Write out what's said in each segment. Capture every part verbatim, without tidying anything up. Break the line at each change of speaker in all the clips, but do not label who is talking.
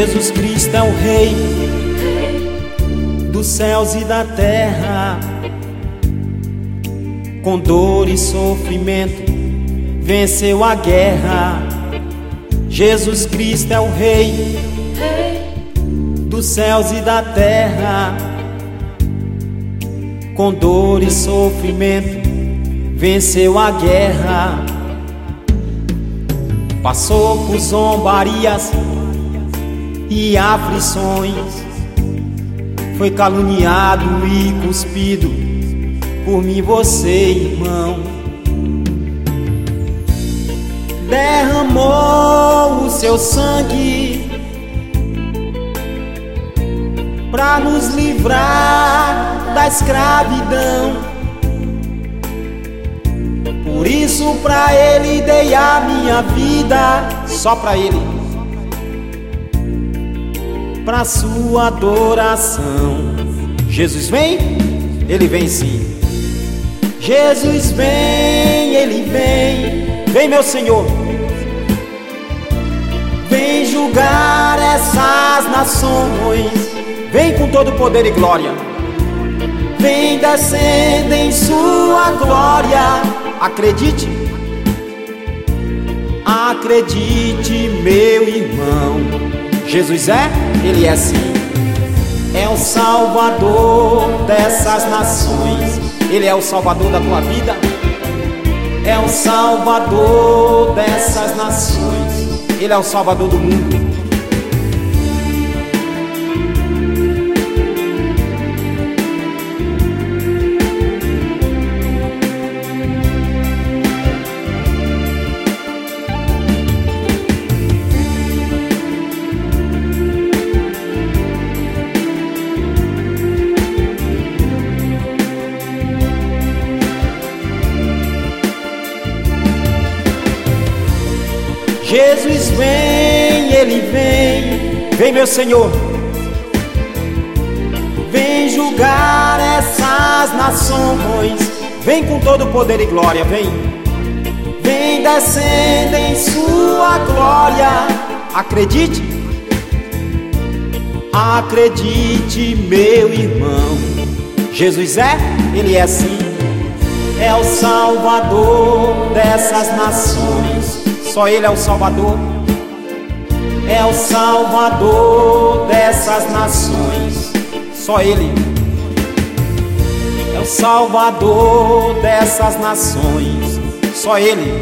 Jesus Cristo é o Rei dos céus e da terra. Com dor e sofrimento venceu a guerra. Jesus Cristo é o Rei dos céus e da terra. Com dor e sofrimento venceu a guerra. Passou por zombarias e aflições, foi caluniado e cuspido por mim, você, irmão. Derramou o seu sangue pra nos livrar da escravidão. Por isso pra Ele dei a minha vida, só pra Ele, pra sua adoração. Jesus vem? Ele vem sim. Jesus vem, Ele vem. Vem, meu Senhor. Vem julgar essas nações. Vem com todo poder e glória. Vem descendo em sua glória. Acredite, acredite, meu irmão. Jesus é, Ele é sim. É o Salvador dessas nações. Ele é o Salvador da tua vida. É o Salvador dessas nações. Ele é o Salvador do mundo. Jesus vem, Ele vem. Vem, meu Senhor. Vem julgar essas nações. Vem com todo poder e glória, vem. Vem descendo em sua glória. Acredite, acredite, meu irmão. Jesus é, Ele é sim. É o Salvador dessas nações. Só Ele é o Salvador. É o Salvador dessas nações. Só Ele é o Salvador dessas nações. Só Ele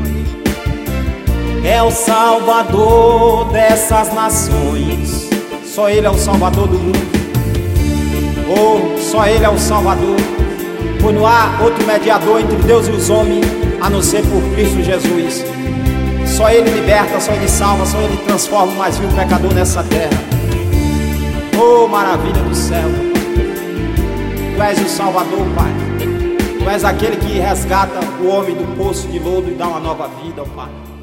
é o Salvador dessas nações. Só Ele é o Salvador do mundo. Oh, só Ele é o Salvador. Pois não há outro mediador entre Deus e os homens a não ser por Cristo Jesus. Só Ele liberta, só Ele salva, só Ele transforma o mais vil pecador nessa terra. Oh, maravilha do céu. Tu és o Salvador, Pai. Tu és aquele que resgata o homem do poço de lodo e dá uma nova vida, Pai.